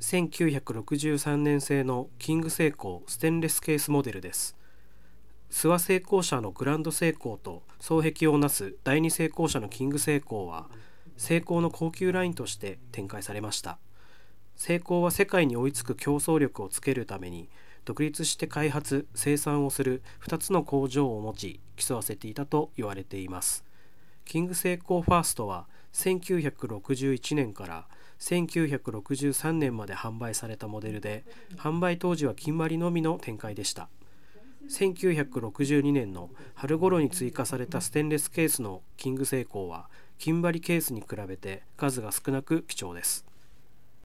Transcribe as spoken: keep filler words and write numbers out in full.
せんきゅうひゃくろくじゅうさんねん製のキングセイコーステンレスケースモデルです。諏訪製鋼社のグランドセイコーと双璧をなす第二製鋼社のキングセイコーは、セイコーの高級ラインとして展開されました。セイコーは世界に追いつく競争力をつけるために、独立して開発・生産をするふたつの工場を持ち、競わせていたと言われています。キングセイコーファーストはせんきゅうひゃくろくじゅういちねんからせんきゅうひゃくろくじゅうさんねんまで販売されたモデルで、販売当時は金張りのみの展開でした。せんきゅうひゃくろくじゅうにねんの春頃に追加されたステンレスケースのキングセイコーは、金張りケースに比べて数が少なく貴重です。